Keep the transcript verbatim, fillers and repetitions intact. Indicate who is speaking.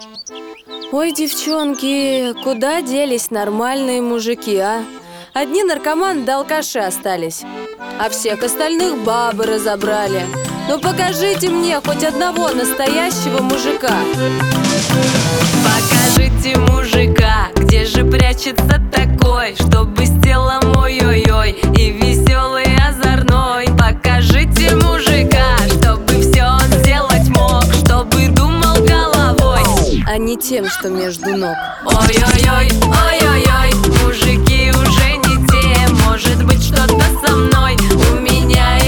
Speaker 1: Ой, девчонки, куда делись нормальные мужики, а? Одни наркоманы да алкаши остались, а всех остальных бабы разобрали. Ну покажите мне хоть одного настоящего мужика.
Speaker 2: Покажите мужика, где же прячется такой, чтобы с телом ой-ой-ой и веселый озорной. Покажите мужика, чтобы все он сделать мог, чтобы думал головой,
Speaker 1: а не тем, что между ног.
Speaker 2: Ой-ой-ой, ой-ой-ой, мужики уже не те. Может быть, что-то со мной, у меня